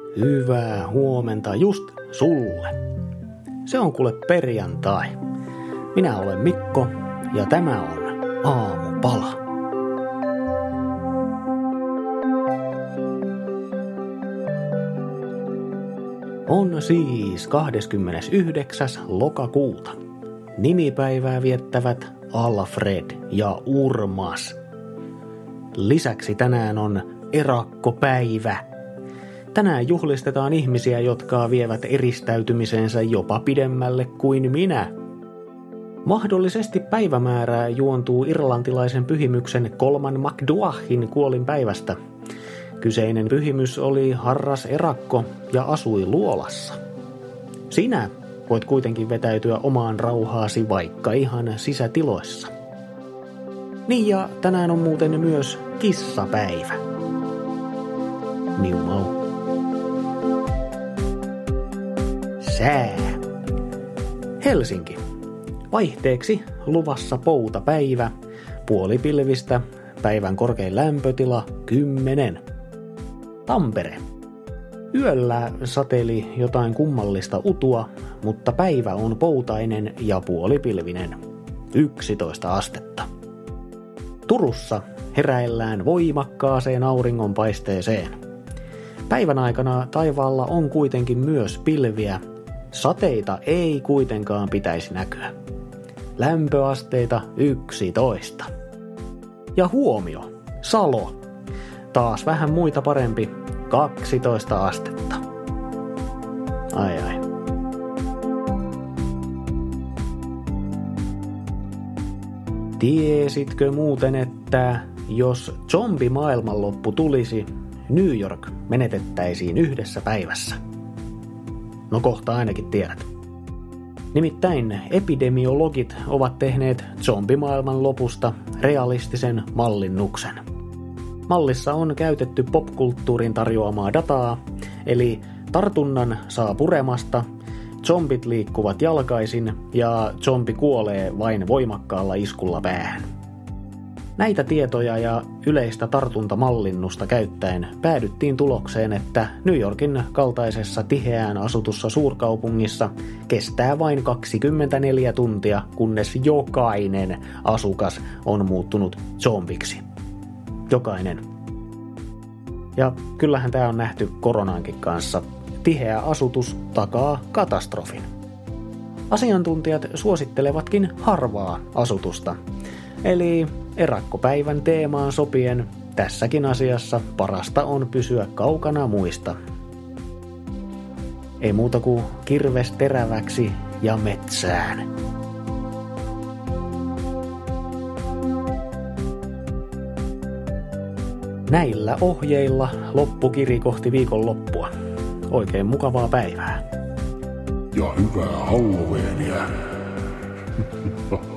Hyvää huomenta just sulle. Se on kuule perjantai. Minä olen Mikko ja tämä on Aamupala. On siis 29. lokakuuta. Nimipäivää viettävät Alfred ja Urmas. Lisäksi tänään on erakkopäivä. Tänään juhlistetaan ihmisiä, jotka vievät eristäytymisensä jopa pidemmälle kuin minä. Mahdollisesti päivämäärää juontuu irlantilaisen pyhimyksen Colman MacDuaghin kuolinpäivästä. Kyseinen pyhimys oli harras erakko ja asui luolassa. Sinä voit kuitenkin vetäytyä omaan rauhaasi vaikka ihan sisätiloissa. Niin ja tänään on muuten myös kissapäivä. Miu mau. Sää. Helsinki. Vaihteeksi luvassa poutapäivä, puolipilvistä, päivän korkein lämpötila 10. Tampere. Yöllä sateeli jotain kummallista utua, mutta päivä on poutainen ja puolipilvinen. 11 astetta. Turussa heräillään voimakkaaseen auringonpaisteeseen. Päivän aikana taivaalla on kuitenkin myös pilviä. Sateita ei kuitenkaan pitäisi näkyä. Lämpöasteita 11. Ja huomio, Salo. Taas vähän muita parempi, 12 astetta. Ai. Tiesitkö muuten, että jos zombimaailmanloppu tulisi, New York menetettäisiin yhdessä päivässä? No kohta ainakin tiedät. Nimittäin epidemiologit ovat tehneet zombimaailman lopusta realistisen mallinnuksen. Mallissa on käytetty popkulttuurin tarjoamaa dataa, eli tartunnan saa puremasta, zombit liikkuvat jalkaisin ja zombi kuolee vain voimakkaalla iskulla päähän. Näitä tietoja ja yleistä tartuntamallinnusta käyttäen päädyttiin tulokseen, että New Yorkin kaltaisessa tiheään asutussa suurkaupungissa kestää vain 24 tuntia, kunnes jokainen asukas on muuttunut zombiksi. Jokainen. Ja kyllähän tämä on nähty koronankin kanssa. Tiheä asutus takaa katastrofin. Asiantuntijat suosittelevatkin harvaa asutusta. Eli erakkopäivän teemaan sopien tässäkin asiassa parasta on pysyä kaukana muista. Ei muuta kuin kirves teräväksi ja metsään. Näillä ohjeilla loppukiri kohti viikonloppua. Oikein mukavaa päivää. Ja hyvää Halloweenia.